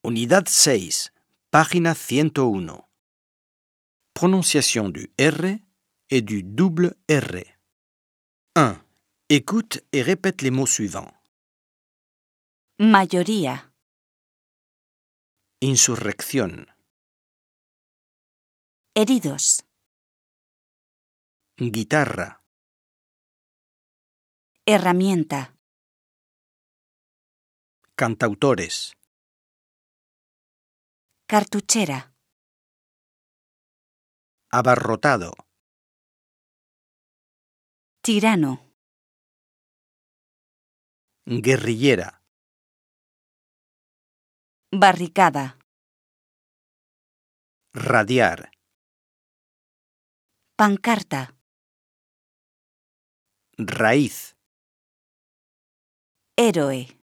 Unidad 6, página 101. Prononciation du R et du double R. 1. Écoute et répète les mots suivants. Mayoría, Insurrección, heridos, guitarra, herramienta, cantautores, cartuchera, abarrotado, tirano, guerrillera, barricada, radiar, pancarta, raíz, héroe.